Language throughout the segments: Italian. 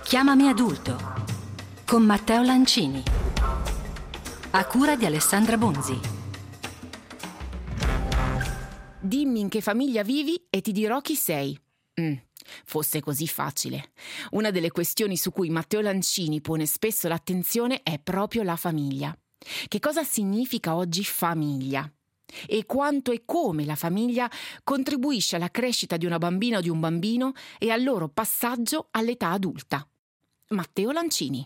Chiamami adulto con Matteo Lancini, a cura di Alessandra Bonzi. Dimmi in che famiglia vivi e ti dirò chi sei. Fosse così facile. Una delle questioni su cui Matteo Lancini pone spesso l'attenzione è proprio la famiglia. Che cosa significa oggi famiglia? E quanto e come la famiglia contribuisce alla crescita di una bambina o di un bambino e al loro passaggio all'età adulta. Matteo Lancini.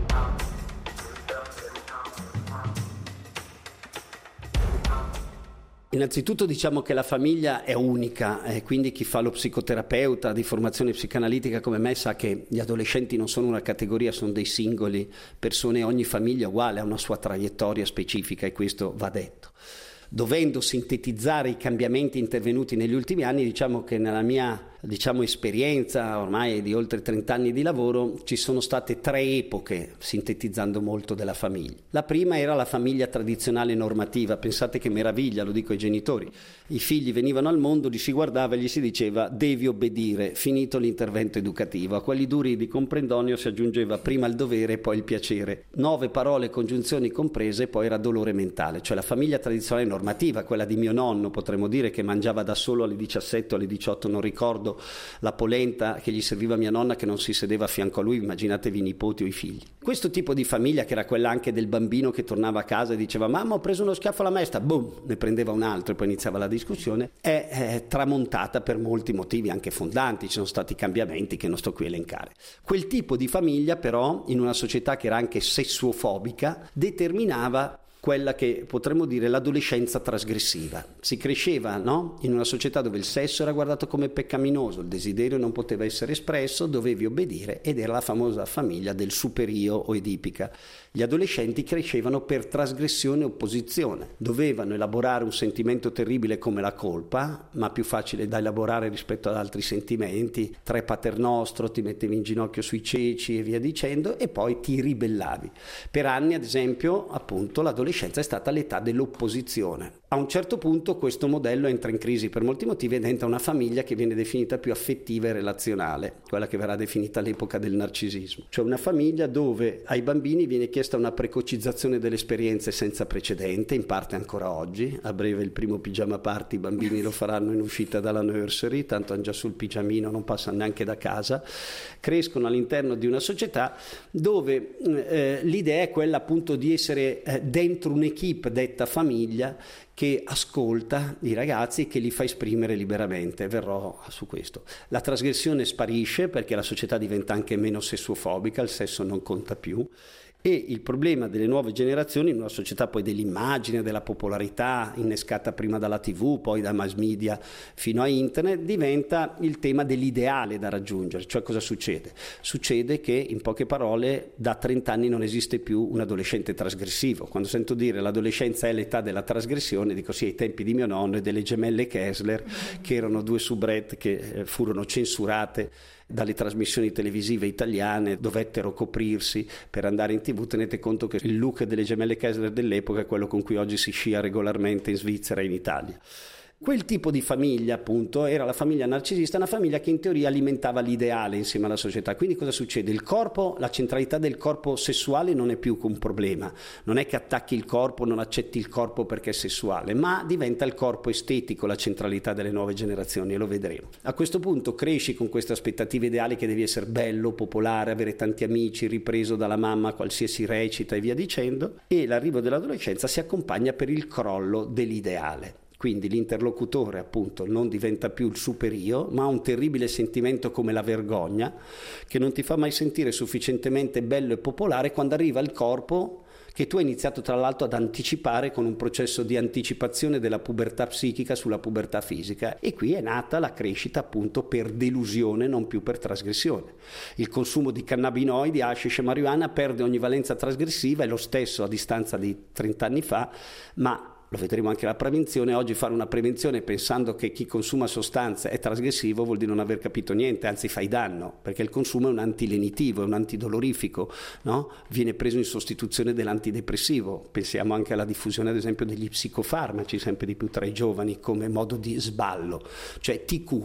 Innanzitutto diciamo che la famiglia è unica, quindi chi fa lo psicoterapeuta di formazione psicanalitica come me sa che gli adolescenti non sono una categoria, sono dei singoli persone, ogni famiglia è uguale, ha una sua traiettoria specifica e questo va detto. Dovendo sintetizzare i cambiamenti intervenuti negli ultimi anni, diciamo che nella mia esperienza ormai di oltre 30 anni di lavoro ci sono state 3 epoche, sintetizzando molto, della famiglia. La prima era la famiglia tradizionale normativa, pensate che meraviglia, lo dico ai genitori, i figli venivano al mondo, li si guardava e gli si diceva devi obbedire, finito l'intervento educativo, a quelli duri di comprendonio si aggiungeva prima il dovere e poi il piacere, 9 parole, congiunzioni comprese, poi era dolore mentale, cioè la famiglia tradizionale normativa, quella di mio nonno, potremmo dire, che mangiava da solo alle 17 o alle 18, non ricordo la polenta che gli serviva mia nonna che non si sedeva a fianco a lui, immaginatevi i nipoti o i figli. Questo tipo di famiglia, che era quella anche del bambino che tornava a casa e diceva mamma ho preso uno schiaffo alla maestra, boom, ne prendeva un altro e poi iniziava la discussione, è tramontata per molti motivi anche fondanti, ci sono stati cambiamenti che non sto qui a elencare. Quel tipo di famiglia però, in una società che era anche sessuofobica, determinava quella che potremmo dire l'adolescenza trasgressiva. Si cresceva, no? In una società dove il sesso era guardato come peccaminoso, il desiderio non poteva essere espresso, dovevi obbedire ed era la famosa famiglia del superio o edipica. Gli adolescenti crescevano per trasgressione e opposizione, dovevano elaborare un sentimento terribile come la colpa, ma più facile da elaborare rispetto ad altri sentimenti, 3 paternostro, ti mettevi in ginocchio sui ceci e via dicendo, e poi ti ribellavi. Per anni, ad esempio, appunto, l'adolescenza è stata l'età dell'opposizione. A un certo punto questo modello entra in crisi per molti motivi e diventa una famiglia che viene definita più affettiva e relazionale, quella che verrà definita l'epoca del narcisismo, cioè una famiglia dove ai bambini viene chiesta una precocizzazione delle esperienze senza precedente, in parte ancora oggi. A breve il primo pigiama party i bambini lo faranno in uscita dalla nursery, tanto hanno già sul pigiamino, non passano neanche da casa. Crescono all'interno di una società dove l'idea è quella appunto di essere dentro un'equipe detta famiglia che ascolta i ragazzi e che li fa esprimere liberamente. Verrò su questo. La trasgressione sparisce perché la società diventa anche meno sessuofobica, il sesso non conta più. E il problema delle nuove generazioni in una società poi dell'immagine, della popolarità, innescata prima dalla TV, poi da mass media fino a internet, diventa il tema dell'ideale da raggiungere. Cioè cosa succede? Succede che, in poche parole, da 30 anni non esiste più un adolescente trasgressivo. Quando sento dire l'adolescenza è l'età della trasgressione, dico sì, ai tempi di mio nonno e delle gemelle Kessler, che erano 2 soubrette che furono censurate dalle trasmissioni televisive italiane, dovettero coprirsi per andare in TV. Tenete conto che il look delle gemelle Kessler dell'epoca è quello con cui oggi si scia regolarmente in Svizzera e in Italia. Quel tipo di famiglia, appunto, era la famiglia narcisista, una famiglia che in teoria alimentava l'ideale insieme alla società. Quindi cosa succede? Il corpo, la centralità del corpo sessuale non è più un problema. Non è che attacchi il corpo, non accetti il corpo perché è sessuale, ma diventa il corpo estetico la centralità delle nuove generazioni, e lo vedremo. A questo punto cresci con queste aspettative ideali che devi essere bello, popolare, avere tanti amici, ripreso dalla mamma qualsiasi recita e via dicendo, e l'arrivo dell'adolescenza si accompagna per il crollo dell'ideale. Quindi l'interlocutore appunto non diventa più il superio, ma un terribile sentimento come la vergogna che non ti fa mai sentire sufficientemente bello e popolare quando arriva il corpo che tu hai iniziato tra l'altro ad anticipare con un processo di anticipazione della pubertà psichica sulla pubertà fisica. E qui è nata la crescita appunto per delusione, non più per trasgressione. Il consumo di cannabinoidi, hashish e marijuana perde ogni valenza trasgressiva, è lo stesso a distanza di 30 anni fa, ma lo vedremo anche la prevenzione. Oggi fare una prevenzione pensando che chi consuma sostanze è trasgressivo vuol dire non aver capito niente, anzi fai danno, perché il consumo è un antilenitivo, è un antidolorifico, no? Viene preso in sostituzione dell'antidepressivo. Pensiamo anche alla diffusione ad esempio degli psicofarmaci sempre di più tra i giovani come modo di sballo, cioè ti curi.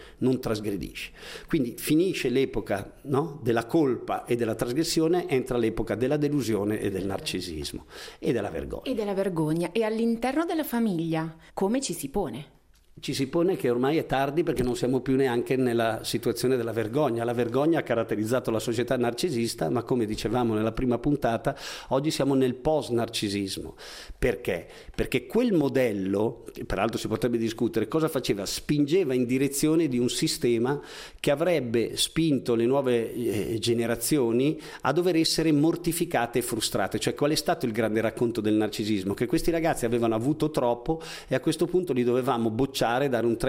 non trasgredisci. Quindi finisce l'epoca, no, della colpa e della trasgressione, entra l'epoca della delusione e del narcisismo e della vergogna. E della vergogna. E all'interno della famiglia come ci si pone? Ci si pone che ormai è tardi, perché non siamo più neanche nella situazione della vergogna. La vergogna ha caratterizzato la società narcisista, ma come dicevamo nella prima puntata, oggi siamo nel post-narcisismo. Perché? Perché quel modello, che peraltro si potrebbe discutere cosa faceva, spingeva in direzione di un sistema che avrebbe spinto le nuove generazioni a dover essere mortificate e frustrate. Cioè, qual è stato il grande racconto del narcisismo? Che questi ragazzi avevano avuto troppo e a questo punto li dovevamo bocciare, dare un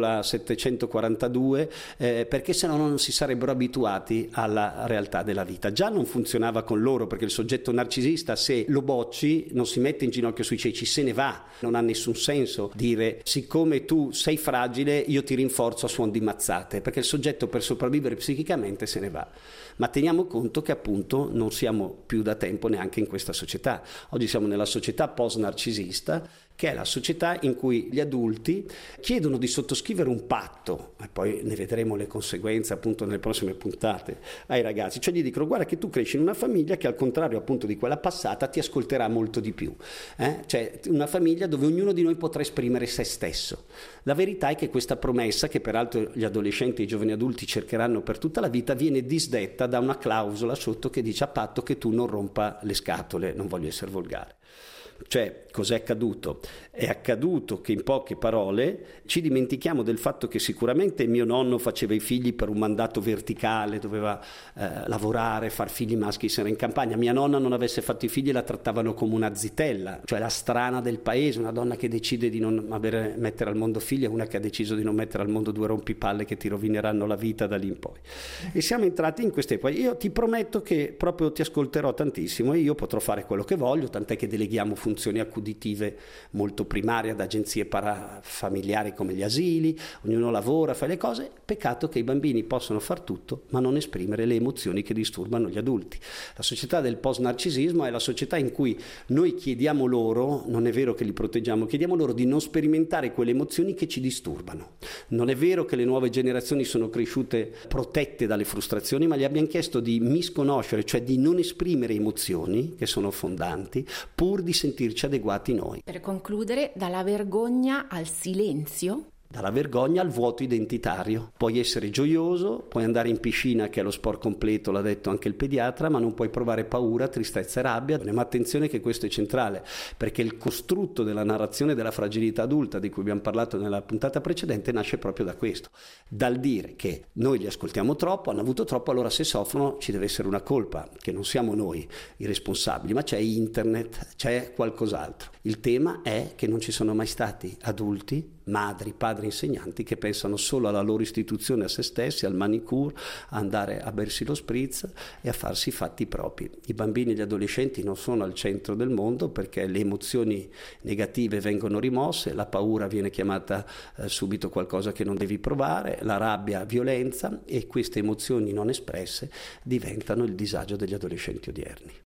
3,742 perché se no non si sarebbero abituati alla realtà della vita. Già non funzionava con loro, perché il soggetto narcisista, se lo bocci, non si mette in ginocchio sui ceci, se ne va. Non ha nessun senso dire siccome tu sei fragile io ti rinforzo a suon di mazzate, perché il soggetto per sopravvivere psichicamente se ne va. Ma teniamo conto che appunto non siamo più da tempo neanche in questa società. Oggi siamo nella società post-narcisista, che è la società in cui gli adulti chiedono di sottoscrivere un patto, e poi ne vedremo le conseguenze appunto nelle prossime puntate, ai ragazzi. Cioè gli dicono: guarda che tu cresci in una famiglia che, al contrario appunto di quella passata, ti ascolterà molto di più. Cioè una famiglia dove ognuno di noi potrà esprimere se stesso. La verità è che questa promessa, che peraltro gli adolescenti e i giovani adulti cercheranno per tutta la vita, viene disdetta da una clausola sotto che dice: a patto che tu non rompa le scatole. Non voglio essere volgare. Cioè, cos'è accaduto? È accaduto che, in poche parole, ci dimentichiamo del fatto che sicuramente mio nonno faceva i figli per un mandato verticale, doveva lavorare, far figli maschi se era in campagna. Mia nonna non avesse fatto i figli e la trattavano come una zitella, cioè la strana del paese, una donna che decide di non mettere al mondo figli e una che ha deciso di non mettere al mondo due rompipalle che ti rovineranno la vita da lì in poi. E siamo entrati in quest'epoca. Io ti prometto che proprio ti ascolterò tantissimo e io potrò fare quello che voglio, tant'è che deleghiamo funzioni accuditive molto primarie ad agenzie parafamiliari come gli asili, ognuno lavora, fa le cose. Peccato che i bambini possono far tutto ma non esprimere le emozioni che disturbano gli adulti. La società del post-narcisismo è la società in cui noi chiediamo loro, non è vero che li proteggiamo, chiediamo loro di non sperimentare quelle emozioni che ci disturbano. Non è vero che le nuove generazioni sono cresciute protette dalle frustrazioni, ma gli abbiamo chiesto di misconoscere, cioè di non esprimere emozioni che sono fondanti, pur di sentirci adeguati noi. Per concludere, dalla vergogna al silenzio? Dalla vergogna al vuoto identitario. Puoi essere gioioso, puoi andare in piscina, che è lo sport completo, l'ha detto anche il pediatra, ma non puoi provare paura, tristezza e rabbia. Ma attenzione che questo è centrale, perché il costrutto della narrazione della fragilità adulta, di cui abbiamo parlato nella puntata precedente, nasce proprio da questo. Dal dire che noi li ascoltiamo troppo, hanno avuto troppo, allora se soffrono ci deve essere una colpa, che non siamo noi i responsabili, ma c'è internet, c'è qualcos'altro. Il tema è che non ci sono mai stati adulti, madri, padri, insegnanti che pensano solo alla loro istituzione, a se stessi, al manicure, a andare a bersi lo spritz e a farsi i fatti propri. I bambini e gli adolescenti non sono al centro del mondo, perché le emozioni negative vengono rimosse, la paura viene chiamata subito qualcosa che non devi provare, la rabbia violenza, e queste emozioni non espresse diventano il disagio degli adolescenti odierni.